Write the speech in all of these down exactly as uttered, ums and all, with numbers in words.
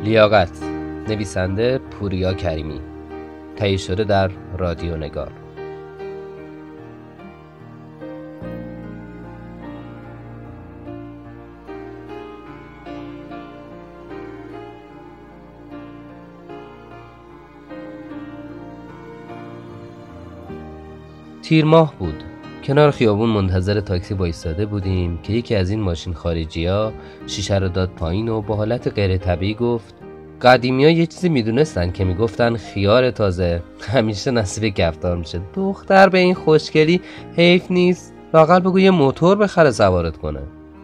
لیاقت، نویسنده پوریا کریمی، تهیه شده در رادیو نگار. تیر ماه بود. کنار خیابون منتظر تاکسی وایساده بودیم که یکی از این ماشین خارجی‌ها شیشه رو داد پایین و با حالت غیر طبیعی گفت قدیمی‌ها یه چیزی میدونستن که میگفتن خیار تازه همیشه نصیب گفتار میشه. دختر به این خوشگلی حیف نیست لااقل بگو یه موتور بخره سوارت کنه.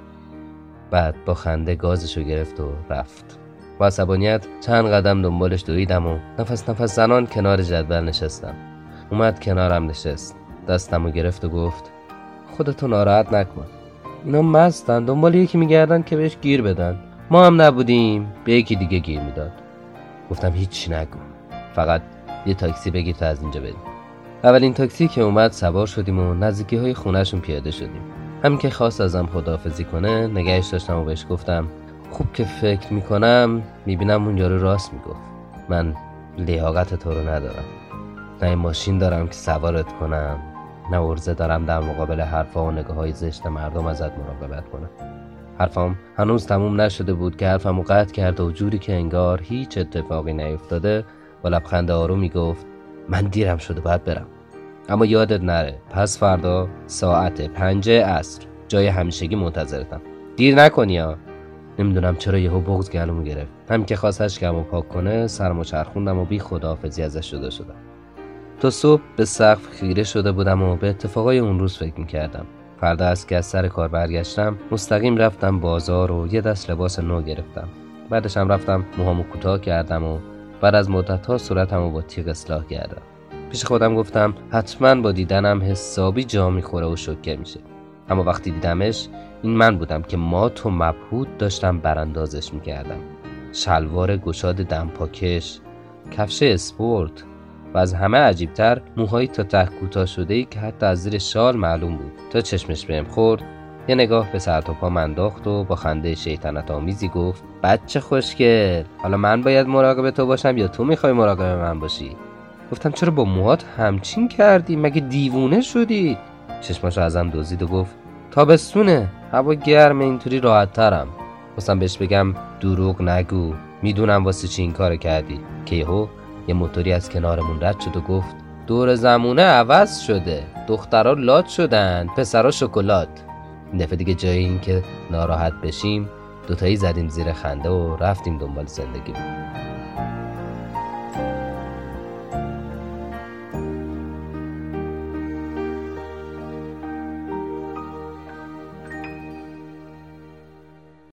بعد با خنده گازشو گرفت و رفت. با عصبانیت چند قدم دنبالش دویدم و نفس نفس زنان کنار جدول نشستم. اومد کنارم نشست، دستمو گرفت و گفت خودتو ناراحت نکن، اینا مستن دنبال یکی میگردن که بهش گیر بدن، ما هم نبودیم به یکی دیگه گیر میداد. گفتم هیچی نگو، فقط یه تاکسی بگیر تا از اینجا بریم. اولین تاکسی که اومد سوار شدیم و نزدیکی های خونهشون پیاده شدیم. همین که خواست ازم خداحافظی کنه نگهش داشتم و بهش گفتم خوب که فکر میکنم میبینم اون یارو راست میگفت، من لیاقت تو رو ندارم، نه ماشین دارم که سوارت کنم، نه ارزه دارم در مقابل حرفا و نگاه های زشت مردم ازت مراقبت کنم. حرفم هنوز تموم نشده بود که حرفمو قطع کرد و جوری که انگار هیچ اتفاقی نیفتاده با لبخند آرومی گفت من دیرم شده باید برم، اما یادت نره پس فردا ساعت پنج عصر جای همیشگی منتظرتم، دیر نکنی ها. نمیدونم چرا یهو بغض گلومو گرفت. همین که خواست اشکمو پاک کنه سرمو چرخوندم و بی خداحافظی ازش جدا شدم. تا صبح به سقف خیره شده بودم و به اتفاقای اون روز فکر میکردم. فردا از که از سر کار برگشتم مستقیم رفتم بازار و یه دست لباس نو گرفتم. بعدش هم رفتم موهامو کوتاه کردم و بعد از مدت‌ها صورتمو با تیغ اصلاح کردم. پیش خودم گفتم حتما با دیدنم حسابی جا میخوره و شوکه میشه. اما وقتی دیدمش این من بودم که مات و مبهوت داشتم براندازش میکردم. شلوار گشاد دمپاکش، کفش اسپورت و از همه عجیبتر موهایی تا ته کوتاه شده‌ای که حتی از زیر شال معلوم بود. تا چشمش بهم خورد یه نگاه به سر تا پام انداخت و با خنده شیطنت آمیزی گفت بچه خوشگل، حالا من باید مراقب تو باشم یا تو میخوای مراقب من باشی؟ گفتم چرا با موهات همچین کردی؟ مگه دیوونه شدی؟ چشماشو ازم دزدید و گفت تابستونه، هوا گرمه، اینطوری راحت ترم. خواستم بهش بگم دروغ نگو، میدونم واسه چی این کارو کردی، که یهو یه موتوری از کنارمون رد شد و گفت دور زمونه عوض شده، دخترها لات شدن، پسرها شکلات. این دفعه دیگه جای این که ناراحت بشیم دوتایی زدیم زیر خنده و رفتیم دنبال زندگی بود.